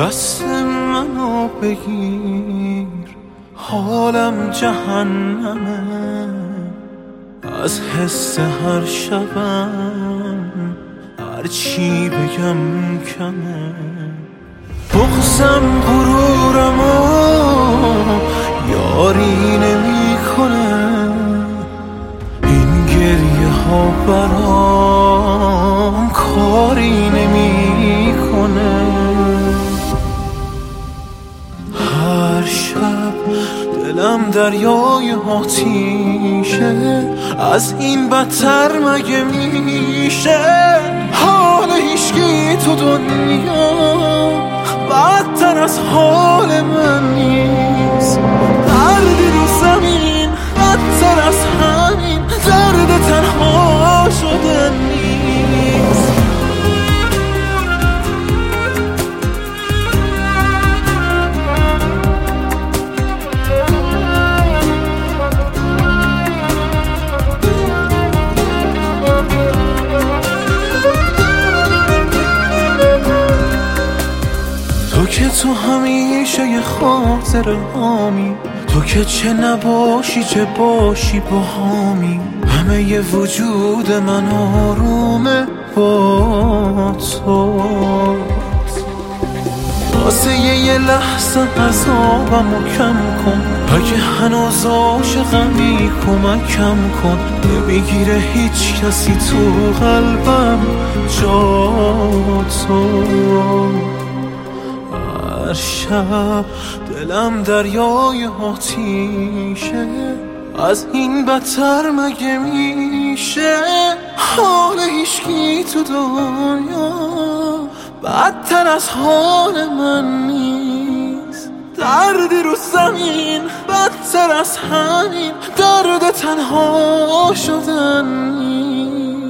دست منو بگیر، حالم جهنمه، از حس هر شبم هرچی بگم کمه. بغضم غرورمو یاری نمی کنه، این گریه ها برام کاری نمی کنه. هر شب دلم دریای آتیشه، از این بدتر مگه میشه؟ حال هیچکی تو دنیا بدتر از حال من نیست. دردی رو زمین بدتر از همین درد تنها شدن نیست. تو که تو همیشه یه خاطر هامی، تو که چه نباشی چه باشی با هامی. همه ی وجود من آرومه با تو، واسه یه لحظه عذابمو کم کن. اگه هنوز عاشقمی کمکم کن، نمیگیره هیچ کسی تو قلبم جا تو. هر شب دلم دریای آتیشه، از این بدتر مگه میشه؟ حال هیچکی تو دنیا بدتر از حال من نیست. دردی رو زمین بدتر از همین درد تنها شدن نیست.